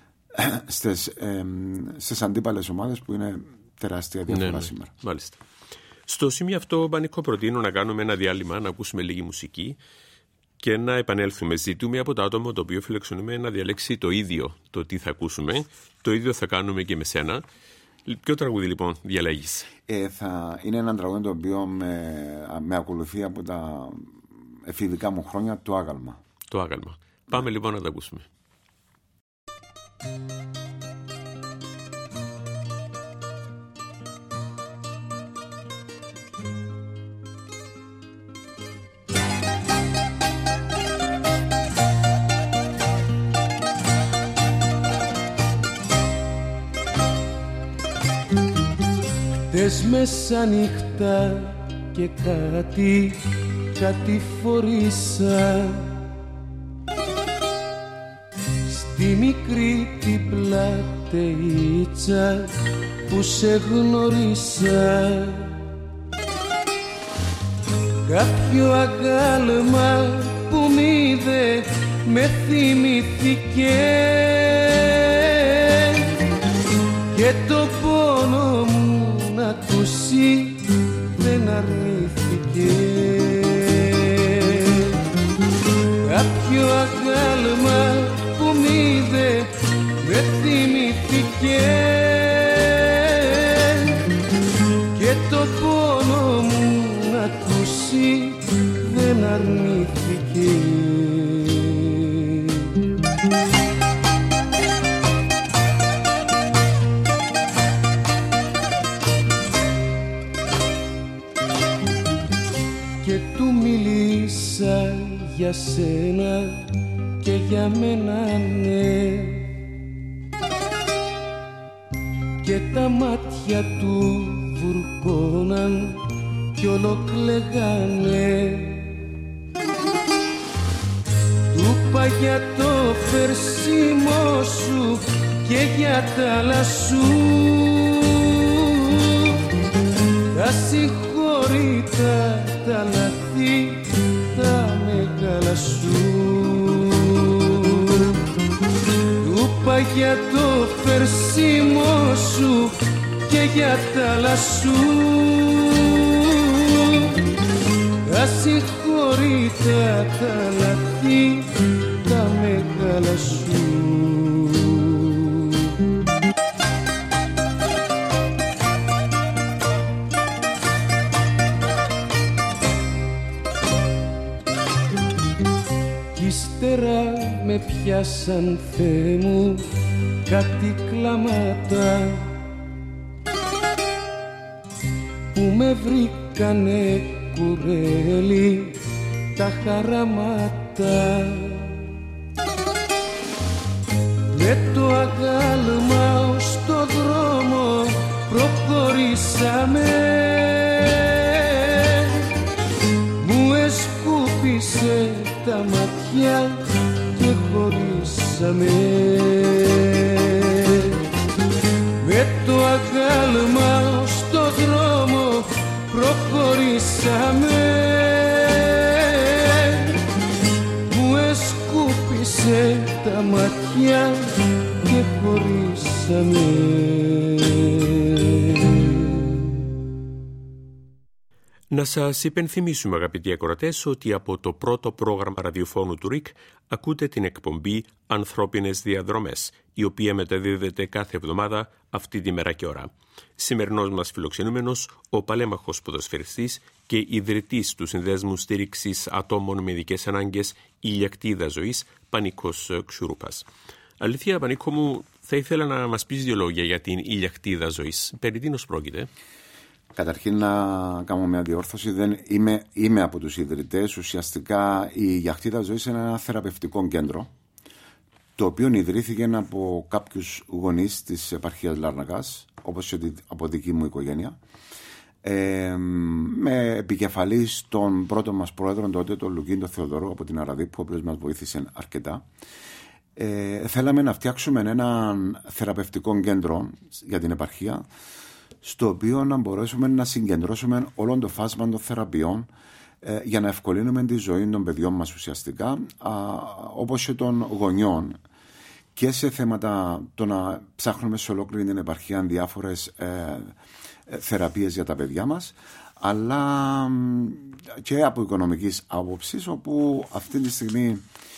Speaker 3: στις αντίπαλες ομάδες, που είναι τεράστια διαφορά σήμερα.
Speaker 2: Μάλιστα. Στο σημείο αυτό, Πανίκο, προτείνω να κάνουμε ένα διάλειμμα, να ακούσουμε λίγη μουσική και να επανέλθουμε. Ζητούμε από το άτομο το οποίο φιλοξενούμε να διαλέξει το ίδιο το τι θα ακούσουμε. Το ίδιο θα κάνουμε και με σένα. Ποιο τραγούδι λοιπόν διαλέγεις?
Speaker 3: Είναι ένα τραγούδι το οποίο με ακολουθεί από τα εφηβικά μου χρόνια, το Άγαλμα.
Speaker 2: Το Άγαλμα. Πάμε λοιπόν να το ακούσουμε.
Speaker 4: Χτες μεσάνυχτα και κάτι φορήσα στη μικρή την πλατείτσα που σε γνωρίσα. Κάποιο αγάλμα που μ' είδε με θυμήθηκε και το πόνο μου να ακούσει δεν αρνήθηκε. Κάποιο αγάλμα που μ' είδε με θυμήθηκε και το πόνο μου να ακούσει δεν αρνήθηκε. Και του μίλησα για σένα και για μένα ναι, και τα μάτια του βουρκώναν κι ολοκλεγάνε. Του είπα για το φερσίμο σου και για τα άλλα σου τα συγχωρητά τα λαθή τα μεγάλα σου. Του είπα για το φερσίμο σου και για τα άλλα σου τα συγχωρητά τα λαθή τα μεγάλα σου. Κι ύστερα με πιάσαν, Θεέ μου, κάτι κλάματα που με βρήκανε κουρέλι τα χαραμάτα. Με το αγάλμα στο δρόμο προχωρήσαμε, μου εσκούπισε τα ματιά και χωρίσαμε. Με το αγάλμα στο δρόμο προχωρήσαμε, μου εσκούπισε τα ματιά και χωρίσαμε.
Speaker 2: Να σας υπενθυμίσουμε, αγαπητοί ακροατές, ότι από το πρώτο πρόγραμμα ραδιοφώνου του ΡΙΚ ακούτε την εκπομπή «Ανθρώπινες διαδρομές», η οποία μεταδίδεται κάθε εβδομάδα αυτή τη μέρα και ώρα. Σημερινός μας φιλοξενούμενος, ο παλέμαχος ποδοσφαιριστής και ιδρυτής του Συνδέσμου Στήριξης Ατόμων με Ειδικές Ανάγκες «Ηλιακτίδα Ζωής», Πανίκος Ξουρούπας. Αλήθεια, Πανίκο μου, θα ήθελα να μας πεις δύο λόγια για την Ηλιακτίδα Ζωής. Περί τίνος πρόκειται?
Speaker 3: Καταρχήν να κάνω μια διόρθωση. Δεν είμαι από τους ιδρυτές. Ουσιαστικά η Ηλιακτίδα Ζωής είναι ένα θεραπευτικό κέντρο, το οποίο ιδρύθηκε από κάποιους γονείς της επαρχίας Λάρνακας, όπως και από δική μου οικογένεια, με επικεφαλής τον πρώτο μας πρόεδρο τότε, τον Λουκίντο Θεοδωρό από την Αραδίππου, ο οποίος μας βοήθησε αρκετά. Θέλαμε να φτιάξουμε ένα θεραπευτικό κέντρο για την επαρχία, στο οποίο να μπορέσουμε να συγκεντρώσουμε όλο το φάσμα των θεραπείων για να ευκολύνουμε τη ζωή των παιδιών μας ουσιαστικά, όπως και των γονιών, και σε θέματα το να ψάχνουμε σε ολόκληρη την επαρχία διάφορες θεραπείες για τα παιδιά μας, αλλά και από οικονομικής άποψης, όπου αυτή τη στιγμή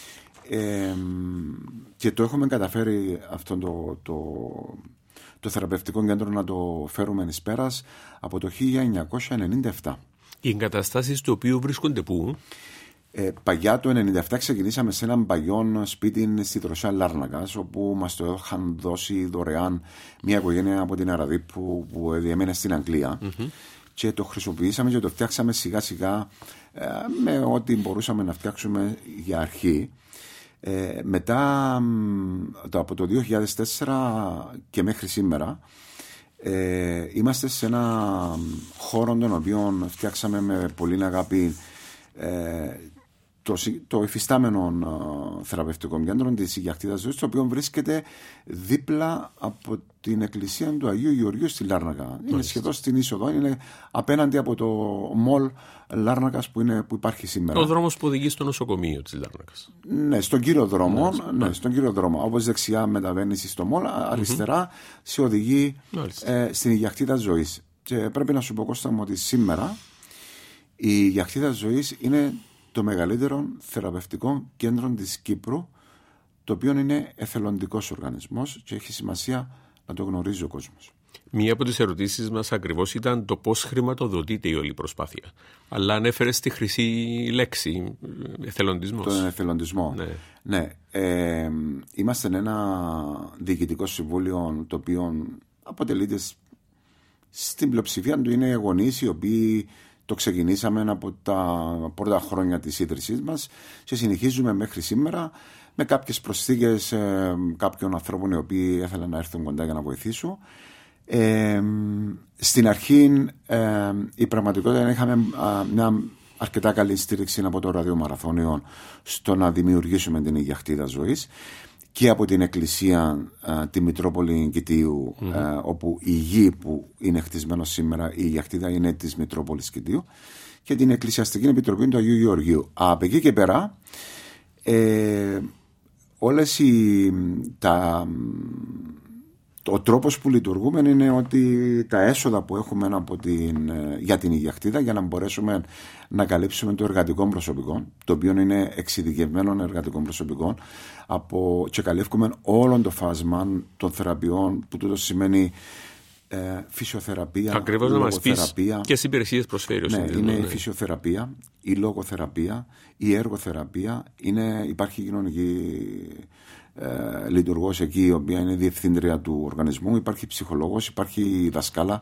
Speaker 3: και το έχουμε καταφέρει αυτό το θεραπευτικό κέντρο να το φέρουμε εις πέρας από το 1997.
Speaker 2: Οι εγκαταστάσεις του οποίου βρίσκονται πού?
Speaker 3: Παγιά το 1997 ξεκινήσαμε σε έναν παγιό σπίτι στη Δροσιά Λάρνακας, όπου μας το είχαν δώσει δωρεάν μια οικογένεια από την Αραδίππου που έμενε στην Αγγλία. Και το χρησιμοποιήσαμε και το φτιάξαμε σιγά σιγά με ό,τι μπορούσαμε να φτιάξουμε για αρχή. Μετά από το 2004 και μέχρι σήμερα είμαστε σε ένα χώρο τον οποίο φτιάξαμε με πολύ αγάπη το υφιστάμενο θεραπευτικό κέντρο της Υγιακτίδας Ζωής, το οποίο βρίσκεται δίπλα από την εκκλησία του Αγίου Γεωργίου στη Λάρνακα. Είναι σχεδόν στην είσοδο, είναι απέναντι από το μολ Λάρνακας που υπάρχει σήμερα.
Speaker 2: Ο δρόμος που οδηγεί στο νοσοκομείο της Λάρνακας.
Speaker 3: Ναι, στον κύριο δρόμο. Στον κύριο δρόμο. Όπως δεξιά μεταβαίνεις στο μολ, αριστερά σε οδηγεί στην Υγιακτίδα Ζωής. Και πρέπει να σου πω, Κώστα μου, ότι σήμερα η Υγιακτίδα Ζωής είναι το μεγαλύτερο θεραπευτικό κέντρο της Κύπρου, το οποίο είναι εθελοντικός οργανισμός και έχει σημασία να το γνωρίζει ο κόσμος.
Speaker 2: Μία από τις ερωτήσεις μας ακριβώς ήταν το πώς χρηματοδοτείται η όλη προσπάθεια. Αλλά ανέφερε στη χρυσή λέξη, εθελοντισμός.
Speaker 3: Τον εθελοντισμό. Ναι. Είμαστε ένα διοικητικό συμβούλιο το οποίο αποτελείται, στην πλειοψηφία του είναι γονείς οι οποίοι το ξεκινήσαμε από τα πρώτα χρόνια της ίδρυσής μας και συνεχίζουμε μέχρι σήμερα με κάποιες προσθήκες κάποιων ανθρώπων οι οποίοι ήθελαν να έρθουν κοντά για να βοηθήσουν. Στην αρχή η πραγματικότητα είναι είχαμε μια αρκετά καλή στήριξη από το ραδιομαραθώνιο στο να δημιουργήσουμε την Υγιακτίδα Ζωής και από την εκκλησία τη Μητρόπολη Κητίου, όπου η γη που είναι χτισμένο σήμερα, η Υγιακτίδα, είναι της Μητρόπολης Κητίου, και την Εκκλησιαστική Επιτροπή του Αγίου Γεωργίου. Από εκεί και πέρα όλες ο τρόπος που λειτουργούμε είναι ότι τα έσοδα που έχουμε για την Υγιακτίδα, για να μπορέσουμε να καλύψουμε το εργατικό προσωπικό, το οποίο είναι εξειδικευμένο εργατικό προσωπικό, και καλύφουμε όλο το φάσμα των θεραπείων, που τούτο σημαίνει φυσιοθεραπεία,
Speaker 2: ακριβώς, λογοθεραπεία. Να μας πεις ποιες υπηρεσίες προσφέρει.
Speaker 3: Ναι, είναι η φυσιοθεραπεία, η λογοθεραπεία, η εργοθεραπεία, υπάρχει κοινωνική λειτουργός εκεί, η οποία είναι διευθύντρια του οργανισμού, υπάρχει ψυχολόγος, υπάρχει δασκάλα,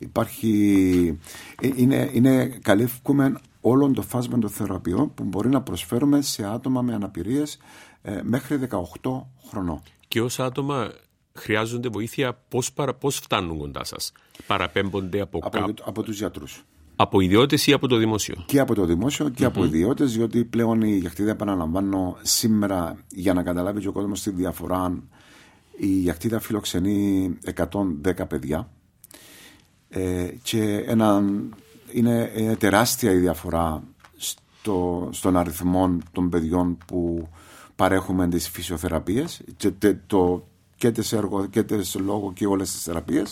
Speaker 3: καλύφουμε όλο το φάσμα των θεραπείων που μπορεί να προσφέρουμε σε άτομα με αναπηρίες μέχρι 18 χρονών.
Speaker 2: Και όσα άτομα χρειάζονται βοήθεια, πώς φτάνουν κοντά σας? Παραπέμπονται
Speaker 3: από τους γιατρούς.
Speaker 2: Από ιδιώτες ή από το δημόσιο?
Speaker 3: Και από το δημόσιο και από ιδιώτες, διότι πλέον η Υγιακτίδα, επαναλαμβάνω, σήμερα, για να καταλάβει και ο κόσμος τη διαφορά, η Υγιακτίδα φιλοξενεί 110 παιδιά και είναι τεράστια η διαφορά στον αριθμό των παιδιών που παρέχουμε τις φυσιοθεραπείες και τις λόγω και όλες τις θεραπείες.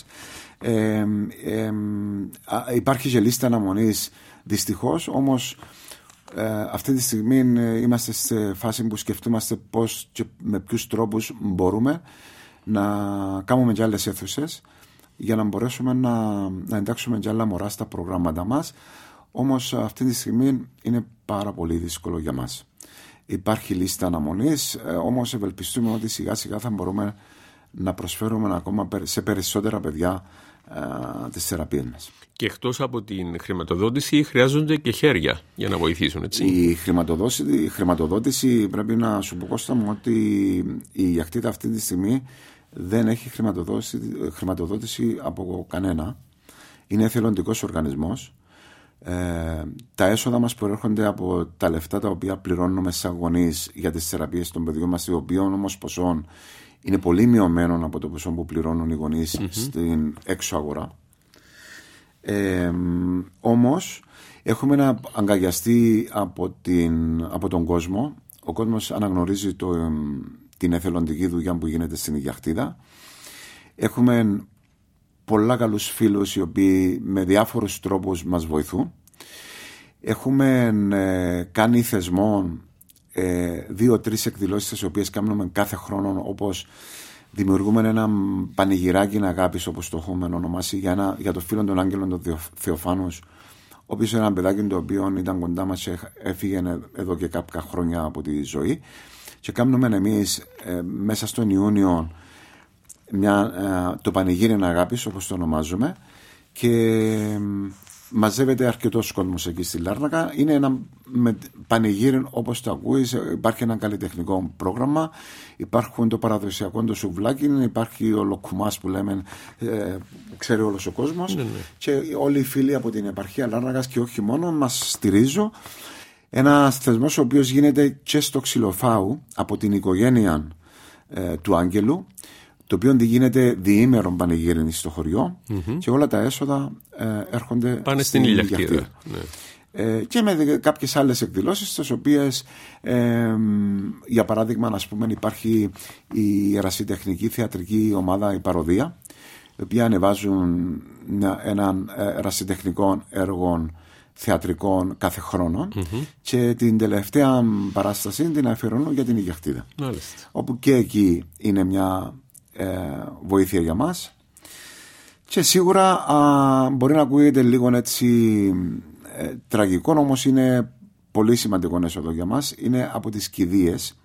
Speaker 3: Υπάρχει και λίστα αναμονής, δυστυχώς, όμως αυτή τη στιγμή είμαστε σε φάση που σκεφτούμαστε πώς και με ποιους τρόπους μπορούμε να κάνουμε και άλλες αίθουσες για να μπορέσουμε να εντάξουμε και άλλα μωρά στα προγράμματα μας, όμως αυτή τη στιγμή είναι πάρα πολύ δύσκολο για μας. Υπάρχει λίστα αναμονής, όμως ευελπιστούμε ότι σιγά σιγά θα μπορούμε να προσφέρουμε ακόμα σε περισσότερα παιδιά τις θεραπείες μας.
Speaker 2: Και εκτός από την χρηματοδότηση χρειάζονται και χέρια για να βοηθήσουν, έτσι?
Speaker 3: Η χρηματοδότηση πρέπει να σου πω, Κώστα μου, ότι η Υγιακτίδα αυτή τη στιγμή δεν έχει χρηματοδότηση από κανένα. Είναι εθελοντικός οργανισμός. Τα έσοδα μας προέρχονται από τα λεφτά τα οποία πληρώνουμε σαν γονείς για τις θεραπείες των παιδιών μας, οι οποίων όμως ποσό είναι πολύ μειωμένο από το ποσό που πληρώνουν οι γονείς στην έξω αγορά. Όμως έχουμε να αγκαλιαστεί από τον κόσμο. Ο κόσμος αναγνωρίζει την εθελοντική δουλειά που γίνεται στην Υγιακτίδα. Έχουμε πολλά καλούς φίλους οι οποίοι με διάφορους τρόπους μας βοηθούν. Έχουμε κάνει θεσμό 2-3 εκδηλώσεις τις οποίες κάνουμε κάθε χρόνο, όπως δημιουργούμε ένα πανηγυράκι αγάπης, όπως το έχουμε ονομάσει, για το φίλο των Άγγελων των Θεοφάνους, ο οποίος είναι ένα παιδάκι το οποίο ήταν κοντά μας και έφυγε εδώ και κάποια χρόνια από τη ζωή, και κάνουμε εμείς μέσα στον Ιούνιο το πανηγύρι αγάπης, όπως το ονομάζουμε, και μαζεύεται αρκετός κόσμος εκεί στη Λάρνακα. Είναι ένα πανηγύρι όπως το ακούεις. Υπάρχει ένα καλλιτεχνικό πρόγραμμα, υπάρχουν το παραδοσιακό το σουβλάκι, υπάρχει ο λοκουμάς που λέμε, ξέρει όλος ο κόσμος, και όλοι οι φίλοι από την επαρχία Λάρνακας και όχι μόνο μας στηρίζουν. Ένας θεσμός ο οποίος γίνεται και στο Ξυλοφάου από την οικογένεια του Άγγελου, το οποίο γίνεται διήμερον πανηγύρινη στο χωριό, και όλα τα έσοδα έρχονται
Speaker 2: πάνε στην Ηλιακτήδα.
Speaker 3: Και με κάποιες άλλες εκδηλώσεις, τις οποίες για παράδειγμα, ας πούμε, υπάρχει η ερασιτεχνική θεατρική ομάδα η Παροδία, οι οποίοι ανεβάζουν έναν ερασιτεχνικό έργο θεατρικών κάθε χρόνο, και την τελευταία παράσταση την αφιερώνω για την Ηλιακτήδα, όπου και εκεί είναι μια βοήθεια για μας. Και σίγουρα μπορεί να ακούγεται λίγο έτσι τραγικό, όμως είναι πολύ σημαντικό έσοδο για μας. Είναι από τις κηδείες,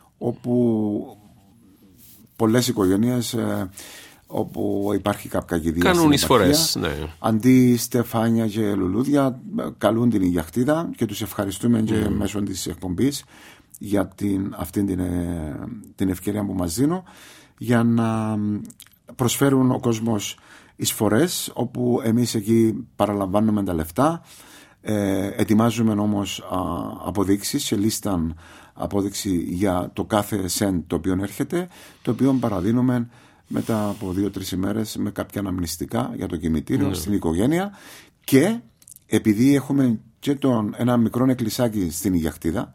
Speaker 3: όπου πολλές οικογένειες όπου υπάρχει κάποια κηδεία
Speaker 2: κάνουν εισφορές,
Speaker 3: αντί στεφάνια και λουλούδια καλούν την Ηλιακτήδα, και τους ευχαριστούμε και μέσω της εκπομπής για αυτή την ευκαιρία που μας δίνουν, για να προσφέρουν ο κόσμος εισφορές, όπου εμείς εκεί παραλαμβάνουμε τα λεφτά, ετοιμάζουμε όμως αποδείξεις σε λίστα απόδειξη για το κάθε σεντ το οποίο έρχεται, το οποίο παραδίνουμε μετά από 2-3 ημέρες με κάποια αναμνηστικά για το κημητήριο στην οικογένεια. Και επειδή έχουμε και ένα μικρό εκκλησάκι στην Ηλιακτήδα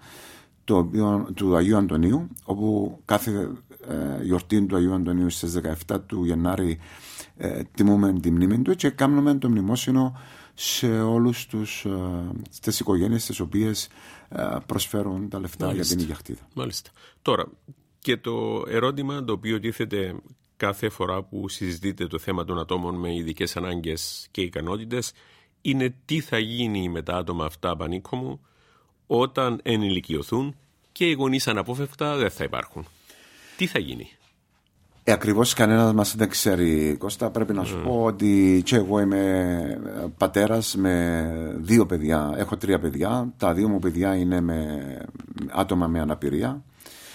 Speaker 3: του Αγίου Αντωνίου, όπου κάθε γιορτή του Αγίου Αντωνίου στις 17 του Γενάρη τιμούμε τη μνήμη του, και κάνουμε το μνημόσυνο σε όλους τις οικογένειες τις οποίες προσφέρουν τα λεφτά για την Ηλιακτήδα.
Speaker 2: Μάλιστα. Τώρα, και το ερώτημα το οποίο τίθεται κάθε φορά που συζητείτε το θέμα των ατόμων με ειδικές ανάγκες και ικανότητες, είναι τι θα γίνει με τα άτομα αυτά, Πανίκο μου, όταν ενηλικιωθούν και οι γονείς αναπόφευκτα δεν θα υπάρχουν. Τι θα γίνει?
Speaker 3: Ακριβώς κανένας μας δεν ξέρει, Κώστα. Πρέπει να σου πω ότι και εγώ είμαι πατέρας με 2 παιδιά. Έχω 3 παιδιά. Τα 2 μου παιδιά είναι άτομα με αναπηρία.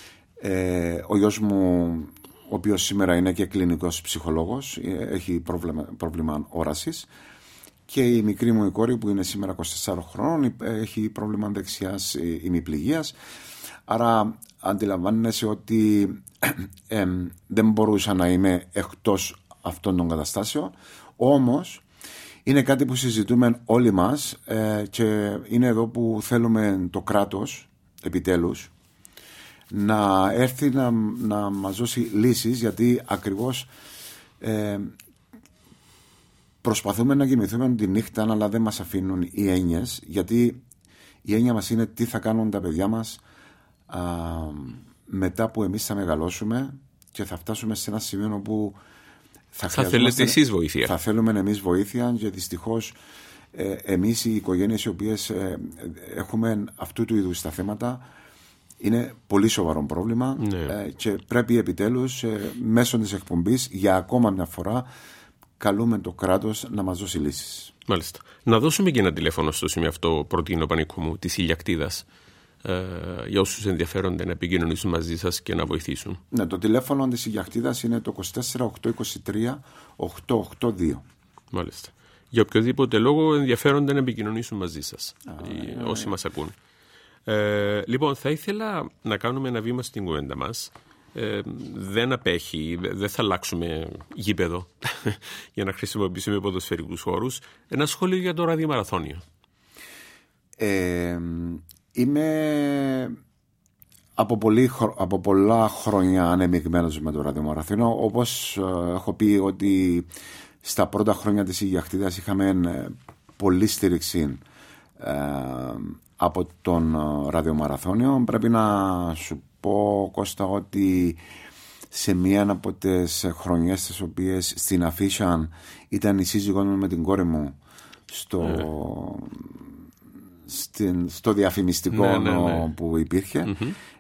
Speaker 3: Ο γιος μου, ο οποίος σήμερα είναι και κλινικός ψυχολόγος, έχει πρόβλημα όρασης, και η μικρή μου η κόρη, που είναι σήμερα 24 χρόνων, έχει πρόβλημα δεξιάς ημιπληγίας. Άρα αντιλαμβάνεσαι ότι δεν μπορούσα να είμαι εκτός αυτών των καταστάσεων. Όμως είναι κάτι που συζητούμε όλοι μας, και είναι εδώ που θέλουμε το κράτος επιτέλους να έρθει να μας δώσει λύσεις, γιατί ακριβώς προσπαθούμε να κοιμηθούμε τη νύχτα, αλλά δεν μας αφήνουν οι έννοιες, γιατί η έννοια μας είναι τι θα κάνουν τα παιδιά μας μετά που εμείς θα μεγαλώσουμε και θα φτάσουμε σε ένα σημείο όπου
Speaker 2: θα θέλετε εσείς βοήθεια.
Speaker 3: Θα θέλουμε εμείς βοήθεια, και δυστυχώς εμείς οι οικογένειες οι οποίες έχουμε αυτού του είδους τα θέματα, είναι πολύ σοβαρό πρόβλημα, και πρέπει επιτέλους μέσω της εκπομπής για ακόμα μια φορά καλούμε το κράτος να μας δώσει λύσεις.
Speaker 2: Μάλιστα. Να δώσουμε και ένα τηλέφωνο στο σημείο αυτό, προτείνω, Πανίκο μου, της Ηλιακτήδας, για όσους ενδιαφέρονται να επικοινωνήσουν μαζί σας και να βοηθήσουν.
Speaker 3: Ναι, το τηλέφωνο της Ηλιακτήδας είναι το 24 823 882.
Speaker 2: Μάλιστα. Για οποιοδήποτε λόγο ενδιαφέρονται να επικοινωνήσουν μαζί σας, όσοι μας ακούν. Λοιπόν, θα ήθελα να κάνουμε ένα βήμα στην κουβέντα μας. Δεν απέχει, δεν θα αλλάξουμε γήπεδο για να χρησιμοποιήσουμε ποδοσφαιρικούς χώρους. Ένα σχόλιο για το ραδιομαραθώνιο.
Speaker 3: Είμαι από πολλά χρόνια ανεμειγμένος με το ραδιομαραθώνιο. Όπως έχω πει ότι στα πρώτα χρόνια της Ηλιακτήδας είχαμε πολλή στήριξη από τον ραδιομαραθώνιο. Πρέπει να σου πω, Κώστα, ότι σε μία από τις χρονιές τις οποίες στην αφίσα ήταν η σύζυγός μου με την κόρη μου στο διαφημιστικό που υπήρχε,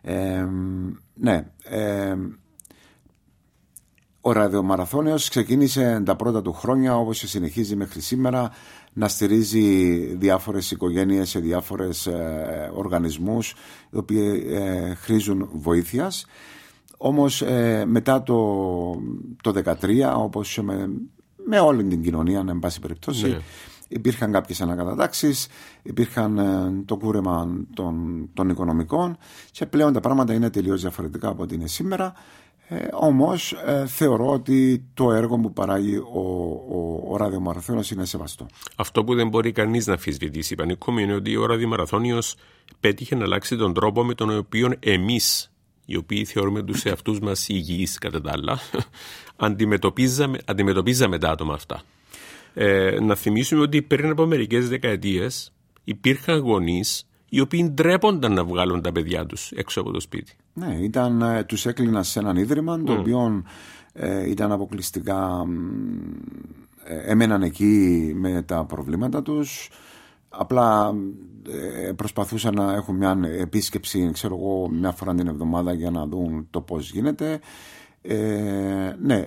Speaker 3: ο ραδιομαραθώνιος ξεκίνησε τα πρώτα του χρόνια, όπως συνεχίζει μέχρι σήμερα, να στηρίζει διάφορες οικογένειες σε διάφορες οργανισμούς οι οποίοι χρήζουν βοήθειας. Όμως μετά το 2013, όπως με όλη την κοινωνία, εν πάση περιπτώσει, υπήρχαν κάποιες ανακατατάξεις, υπήρχαν το κούρεμα των οικονομικών και πλέον τα πράγματα είναι τελείως διαφορετικά από ό,τι είναι σήμερα. Όμως θεωρώ ότι το έργο που παράγει ο ραδιομαραθώνιος είναι σεβαστό.
Speaker 2: Αυτό που δεν μπορεί κανείς να αμφισβητήσει, Πανίκο μου, είναι ότι ο ραδιομαραθώνιος πέτυχε να αλλάξει τον τρόπο με τον οποίο εμείς, οι οποίοι θεωρούμε τους εαυτούς μας υγιείς κατά τα άλλα, αντιμετωπίζαμε τα άτομα αυτά. Να θυμίσουμε ότι πριν από μερικές δεκαετίες υπήρχαν γονείς οι οποίοι ντρέπονταν να βγάλουν τα παιδιά τους έξω από το σπίτι.
Speaker 3: Ναι, τους έκλειναν σε έναν ίδρυμα το οποίο ήταν αποκλειστικά, έμεναν εκεί με τα προβλήματα τους, απλά προσπαθούσαν να έχουν μια επίσκεψη, μια φορά την εβδομάδα για να δουν το πώς γίνεται. Ναι,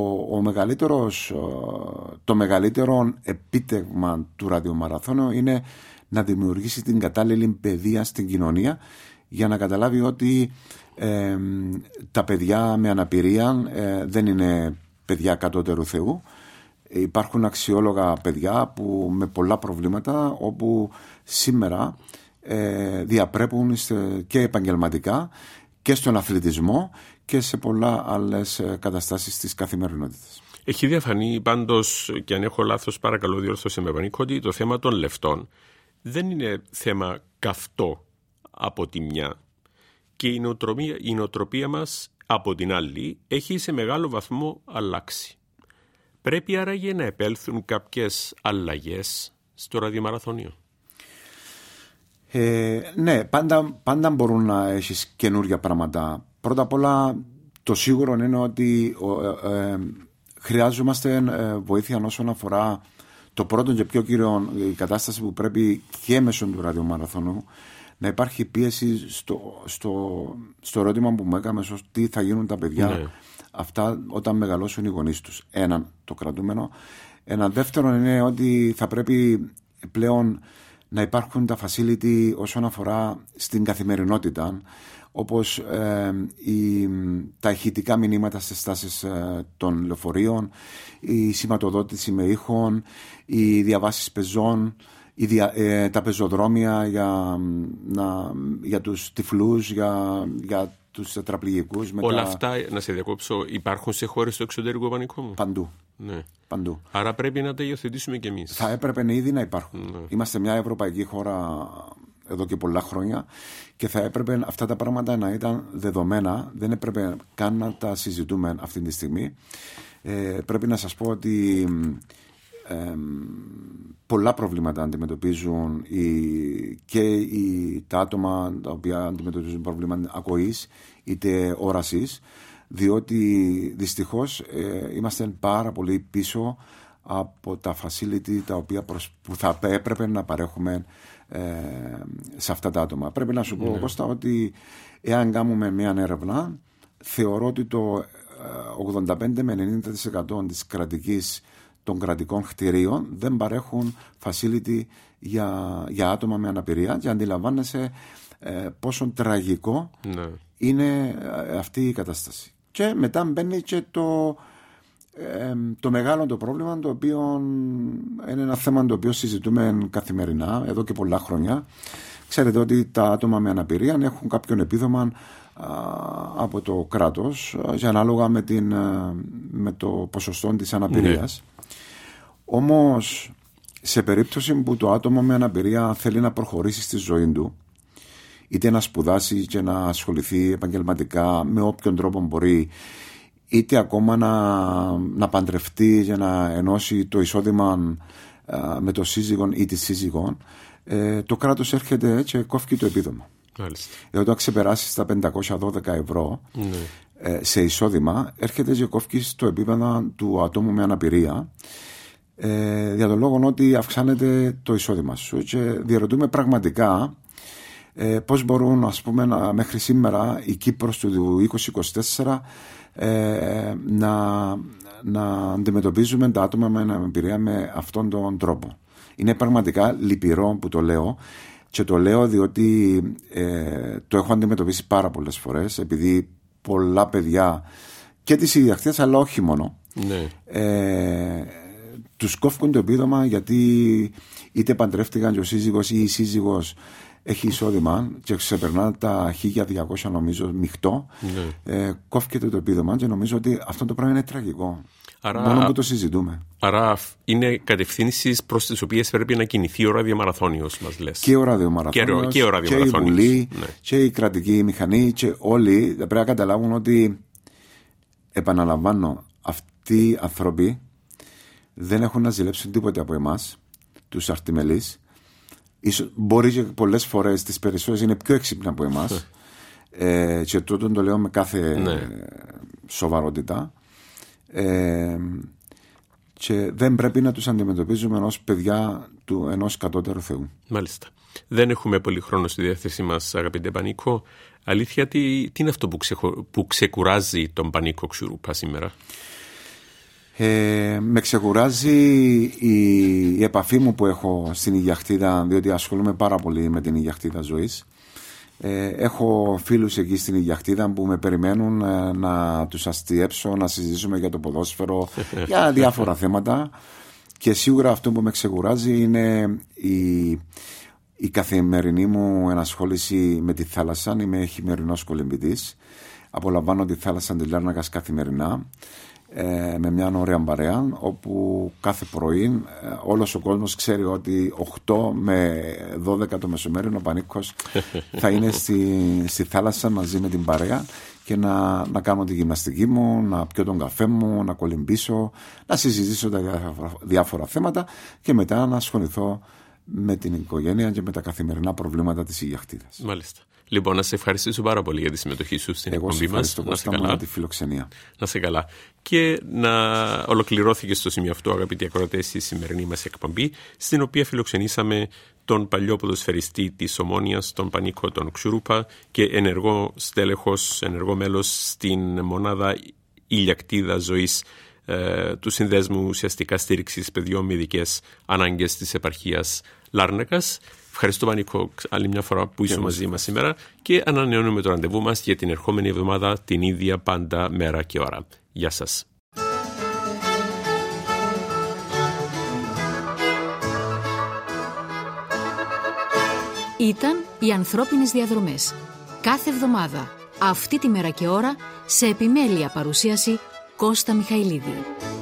Speaker 3: το μεγαλύτερο επίτευγμα του ραδιομαραθώνου είναι να δημιουργήσει την κατάλληλη παιδεία στην κοινωνία για να καταλάβει ότι τα παιδιά με αναπηρία δεν είναι παιδιά κατώτερου Θεού. Υπάρχουν αξιόλογα παιδιά που με πολλά προβλήματα, όπου σήμερα διαπρέπουν και επαγγελματικά και στον αθλητισμό και σε πολλά άλλες καταστάσεις της καθημερινότητας.
Speaker 2: Έχει διαφανεί πάντως, και αν έχω λάθος παρακαλώ διόρθωσε με, Πανίκο, ότι το θέμα των λεφτών δεν είναι θέμα καυτό από τη μια και η νοοτροπία μας από την άλλη έχει σε μεγάλο βαθμό αλλάξει. Πρέπει άραγε να επέλθουν κάποιες αλλαγές στο ραδιομαραθώνιο?
Speaker 3: Ναι, πάντα μπορούν να έχεις καινούργια πράγματα. Πρώτα απ' όλα το σίγουρο είναι ότι χρειάζομαστε βοήθεια όσον αφορά το πρώτο και πιο κύριο, η κατάσταση που πρέπει και μέσω του ραδιομαραθώνου να υπάρχει πίεση στο ερώτημα που μου έκαμε, τι θα γίνουν τα παιδιά αυτά όταν μεγαλώσουν οι γονείς τους. Έναν, το κρατούμενο. Ένα δεύτερο είναι ότι θα πρέπει πλέον να υπάρχουν τα facility όσον αφορά στην καθημερινότητα, όπως τα ηχητικά μηνύματα στις στάσεις των λεωφορείων, η σηματοδότηση με ήχων, οι διαβάσεις πεζών, τα πεζοδρόμια για τους τυφλούς, για τους τετραπληγικούς.
Speaker 2: Όλα αυτά, να σε διακόψω, υπάρχουν σε χώρες του εξωτερικού, Πανίκο μου?
Speaker 3: Παντού.
Speaker 2: Ναι.
Speaker 3: Παντού.
Speaker 2: Άρα πρέπει να τα υιοθετήσουμε κι εμείς.
Speaker 3: Θα έπρεπε ήδη να υπάρχουν. Ναι. Είμαστε μια ευρωπαϊκή χώρα εδώ και πολλά χρόνια και θα έπρεπε αυτά τα πράγματα να ήταν δεδομένα. Δεν έπρεπε καν να τα συζητούμε αυτή τη στιγμή. Πρέπει να σας πω ότι πολλά προβλήματα αντιμετωπίζουν τα άτομα τα οποία αντιμετωπίζουν προβλήματα ακοής είτε όρασης, διότι δυστυχώς είμαστε πάρα πολύ πίσω από τα facility τα οποία που θα έπρεπε να παρέχουμε σε αυτά τα άτομα. Πρέπει να σου πω, Κώστα, ότι εάν κάνουμε μια έρευνα, θεωρώ ότι το 85 με 90% των κρατικών κτηρίων δεν παρέχουν facility για άτομα με αναπηρία, και αντιλαμβάνεσαι πόσο τραγικό είναι αυτή η κατάσταση. Και μετά μπαίνει και το μεγάλο το πρόβλημα, το οποίο είναι ένα θέμα το οποίο συζητούμε καθημερινά εδώ και πολλά χρόνια. Ξέρετε ότι τα άτομα με αναπηρία έχουν κάποιον επίδομα από το κράτος και ανάλογα με το ποσοστό της αναπηρίας. Όμως σε περίπτωση που το άτομο με αναπηρία θέλει να προχωρήσει στη ζωή του, είτε να σπουδάσει και να ασχοληθεί επαγγελματικά με όποιον τρόπο μπορεί, είτε ακόμα να παντρευτεί για να ενώσει το εισόδημα με το σύζυγο ή τη σύζυγο, το κράτος έρχεται και κόφει το επίδομα. Όταν ξεπεράσει τα 512 ευρώ σε εισόδημα, έρχεται και κόφει το επίπεδο του ατόμου με αναπηρία, για τον λόγο ότι αυξάνεται το εισόδημα σου. Και διαρωτούμε πραγματικά πώς μπορούν, ας πούμε, μέχρι σήμερα η Κύπρος του 2024 να αντιμετωπίζουμε τα άτομα με αναπηρία με αυτόν τον τρόπο. Είναι πραγματικά λυπηρό που το λέω, και το λέω διότι το έχω αντιμετωπίσει πάρα πολλές φορές, επειδή πολλά παιδιά και τις ιδιοκτήτες, αλλά όχι μόνο, τους κόφκουν το επίδομα γιατί είτε παντρεύτηκαν και ο σύζυγος ή η σύζυγος έχει εισόδημα και ξεπερνά τα 1.200 νομίζω μειχτό, κόφκεται το επίδομα και νομίζω ότι αυτό το πράγμα είναι τραγικό. Μόνο που το συζητούμε.
Speaker 2: Άρα είναι κατευθύνσεις προς τις οποίες πρέπει να κινηθεί ο ραδιομαραθώνιος, μας λες.
Speaker 3: Και ο ραδιομαραθώνιος και η Βουλή και η κρατική μηχανή και όλοι πρέπει να καταλάβουν ότι, επαναλαμβάνω, αυτοί οι άνθρωποι δεν έχουν να ζηλέψουν τίποτε από εμάς, τους αρτιμελείς. Μπορεί και πολλές φορές, τις περισσότερες είναι πιο έξυπνα από εμάς και τότε το λέω με κάθε σοβαρότητα, και δεν πρέπει να τους αντιμετωπίζουμε ως παιδιά του ενός κατώτερου Θεού.
Speaker 2: Μάλιστα. Δεν έχουμε πολύ χρόνο στη διάθεσή μας, αγαπητέ Πανίκο. Αλήθεια, τι είναι αυτό που ξεκουράζει τον Πανίκο Ξουρούπα σήμερα?
Speaker 3: Με ξεκουράζει η επαφή μου που έχω στην Υγιαχτίδα, διότι ασχολούμαι πάρα πολύ με την Υγιαχτίδα ζωής. Έχω φίλους εκεί στην Υγιαχτίδα που με περιμένουν να τους αστιέψω, να συζητήσουμε για το ποδόσφαιρο, για διάφορα θέματα, και σίγουρα αυτό που με ξεκουράζει είναι η καθημερινή μου ενασχόληση με τη θάλασσα. Είμαι χειμερινός κολυμπητής, απολαμβάνω τη θάλασσα της Λάρνακας καθημερινά, με μια ωραία παρέα, όπου κάθε πρωί όλος ο κόσμος ξέρει ότι 8 με 12 το μεσομέριο ο Πανίκος θα είναι στη θάλασσα μαζί με την παρέα και να κάνω τη γυμναστική μου, να πιω τον καφέ μου, να κολυμπήσω, να συζητήσω τα διάφορα θέματα και μετά να ασχοληθώ με την οικογένεια και με τα καθημερινά προβλήματα της Υγιαχτίδας.
Speaker 2: Μάλιστα. Λοιπόν, να σε ευχαριστήσω πάρα πολύ για τη συμμετοχή σου στην εκπομπή μας.
Speaker 3: Να σε καλά. Για τη φιλοξενία.
Speaker 2: Να σε καλά. Και να ολοκληρώθηκε στο σημείο αυτό, αγαπητοί ακροατές, η σημερινή μας εκπομπή, στην οποία φιλοξενήσαμε τον παλιό ποδοσφαιριστή της Ομόνοιας, τον Πανίκο τον Ξουρούπα, και ενεργό στέλεχος, ενεργό μέλος στην μονάδα Υγιαχτίδα ζωής του Συνδέσμου ουσιαστικά στήριξης παιδιών με ειδικές ανάγκες της επαρχίας Λάρνακας. Ευχαριστώ, Πανίκο, άλλη μια φορά που είσαι μαζί μας σήμερα, και ανανεώνουμε το ραντεβού μας για την ερχόμενη εβδομάδα την ίδια πάντα μέρα και ώρα. Γεια σας.
Speaker 1: Ήταν οι ανθρώπινες διαδρομές. Κάθε εβδομάδα, αυτή τη μέρα και ώρα, σε επιμέλεια παρουσίαση Κώστα Μιχαηλίδη.